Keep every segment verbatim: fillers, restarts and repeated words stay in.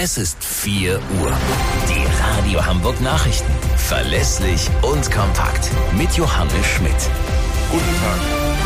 Es ist vier Uhr. Die Radio Hamburg Nachrichten. Verlässlich und kompakt. Mit Johannes Schmidt. Guten Tag.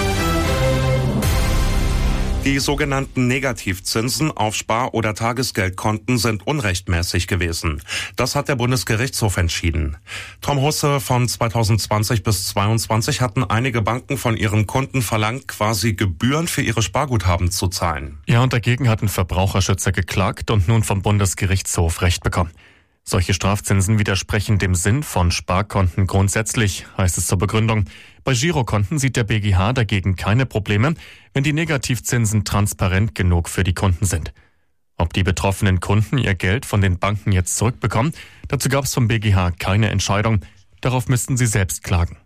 Die sogenannten Negativzinsen auf Spar- oder Tagesgeldkonten sind unrechtmäßig gewesen. Das hat der Bundesgerichtshof entschieden. Tom Husse, von zweitausendzwanzig bis zweiundzwanzig hatten einige Banken von ihren Kunden verlangt, quasi Gebühren für ihre Sparguthaben zu zahlen. Ja, und dagegen hatten Verbraucherschützer geklagt und nun vom Bundesgerichtshof Recht bekommen. Solche Strafzinsen widersprechen dem Sinn von Sparkonten grundsätzlich, heißt es zur Begründung. Bei Girokonten sieht der B G H dagegen keine Probleme, wenn die Negativzinsen transparent genug für die Kunden sind. Ob die betroffenen Kunden ihr Geld von den Banken jetzt zurückbekommen, dazu gab es vom B G H keine Entscheidung. Darauf müssten sie selbst klagen.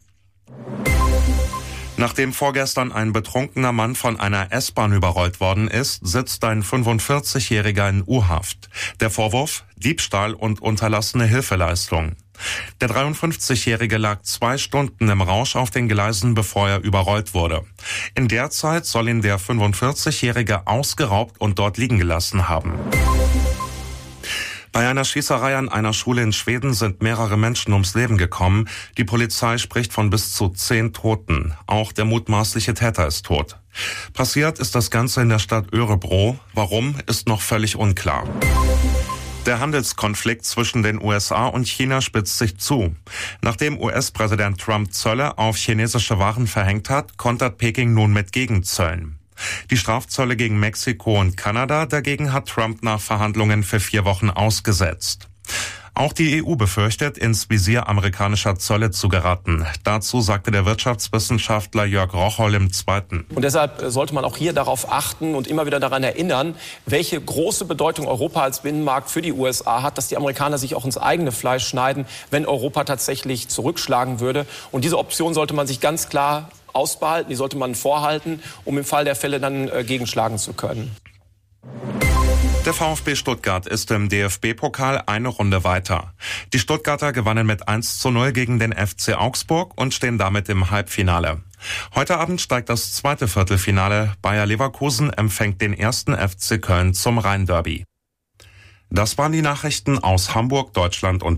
Nachdem vorgestern ein betrunkener Mann von einer S-Bahn überrollt worden ist, sitzt ein fünfundvierzigjähriger in U-Haft. Der Vorwurf: Diebstahl und unterlassene Hilfeleistung. Der dreiundfünfzigjährige lag zwei Stunden im Rausch auf den Gleisen, bevor er überrollt wurde. In der Zeit soll ihn der fünfundvierzigjährige ausgeraubt und dort liegen gelassen haben. Bei einer Schießerei an einer Schule in Schweden sind mehrere Menschen ums Leben gekommen. Die Polizei spricht von bis zu zehn Toten. Auch der mutmaßliche Täter ist tot. Passiert ist das Ganze in der Stadt Örebro. Warum, ist noch völlig unklar. Der Handelskonflikt zwischen den U S A und China spitzt sich zu. Nachdem U S-Präsident Trump Zölle auf chinesische Waren verhängt hat, kontert Peking nun mit Gegenzöllen. Die Strafzölle gegen Mexiko und Kanada dagegen hat Trump nach Verhandlungen für vier Wochen ausgesetzt. Auch die E U befürchtet, ins Visier amerikanischer Zölle zu geraten. Dazu sagte der Wirtschaftswissenschaftler Jörg Rocholl im Zweiten. Und deshalb sollte man auch hier darauf achten und immer wieder daran erinnern, welche große Bedeutung Europa als Binnenmarkt für die U S A hat, dass die Amerikaner sich auch ins eigene Fleisch schneiden, wenn Europa tatsächlich zurückschlagen würde. Und diese Option sollte man sich ganz klar ausbehalten, die sollte man vorhalten, um im Fall der Fälle dann äh, gegenschlagen zu können. Der VfB Stuttgart ist im D F B-Pokal eine Runde weiter. Die Stuttgarter gewannen mit eins zu null gegen den F C Augsburg und stehen damit im Halbfinale. Heute Abend steigt das zweite Viertelfinale. Bayer Leverkusen empfängt den ersten F C Köln zum Rhein-Derby. Das waren die Nachrichten aus Hamburg, Deutschland und